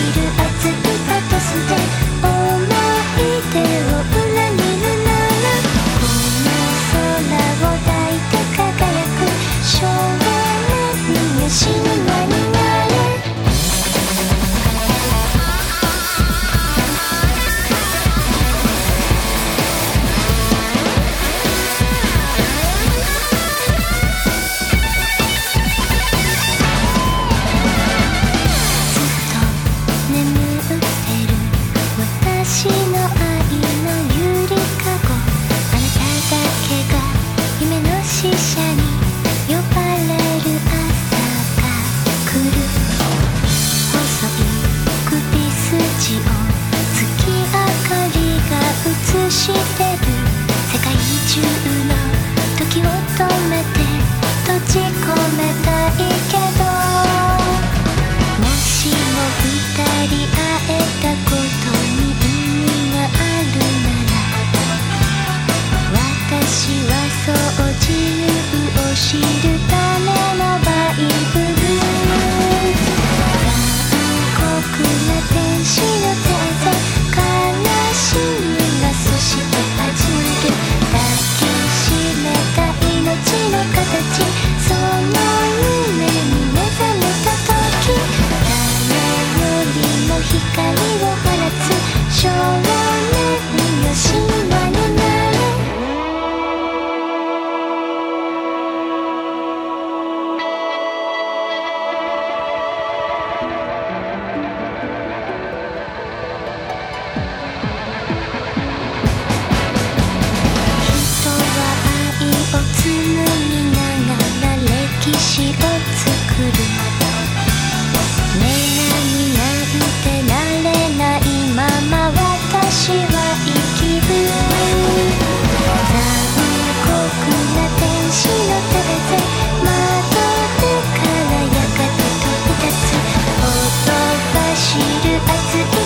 る熱いパトスで思い出を裏切るなら、この空を抱いて輝く少年よ、神話になれ。私の愛のゆりかご、あなただけが夢の使者に呼ばれる朝が来る。細い首筋を月明かりが映してる。世界中の時を止めて閉じ込めたいけど、もしも二人会えたことに私はそう自由を知るためのバイブル。残酷な天使の手で悲しみがそして始まる。抱きしめた命の形、その夢に目覚めた時、誰よりも光を放つ少年よ、神話になれ。紡ぎながら歴史を作る。女神なんてなれないまま私は生きる。残酷な天使の手で窓でからやがて飛び立つ。ほとばしる熱い